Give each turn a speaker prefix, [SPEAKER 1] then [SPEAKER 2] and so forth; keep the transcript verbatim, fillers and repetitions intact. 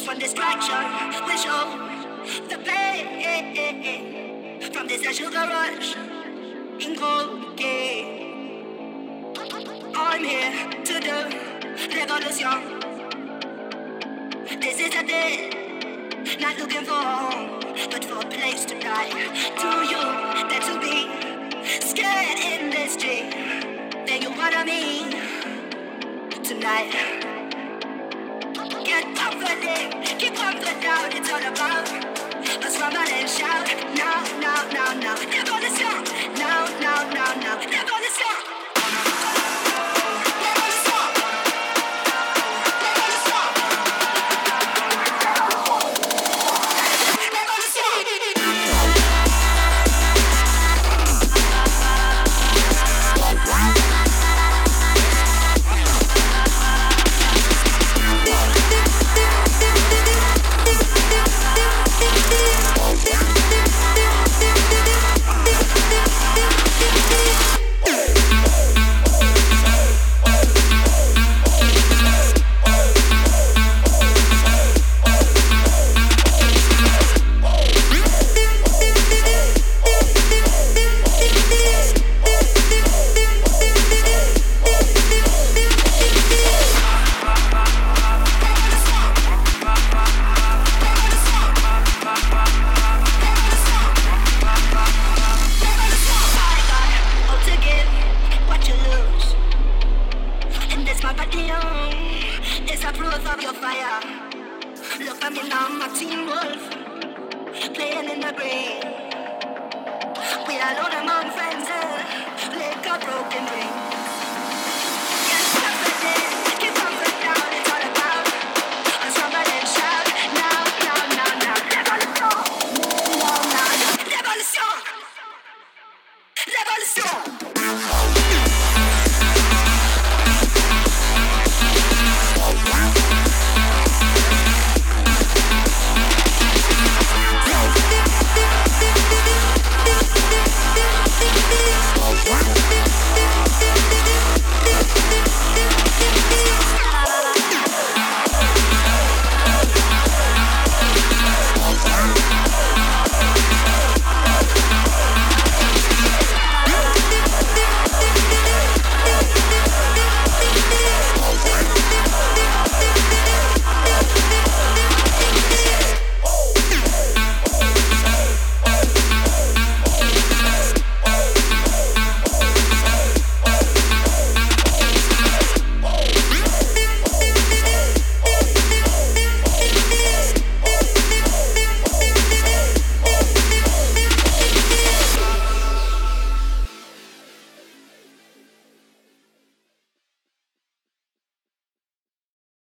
[SPEAKER 1] Just one distraction will show the pain from this a sugar rush in cocaine. I'm here to do revolution. This is a day, not looking for a home, but for a place to die. To you, that to be scared in this street, then you what I mean tonight. Get comforted, keep comfort down, it's all about let's rumble and shout. Now, now, now, now, they're gonna stop. Now, now, now, now, they're gonna stop. We are alone among friends, uh, like a broken ring.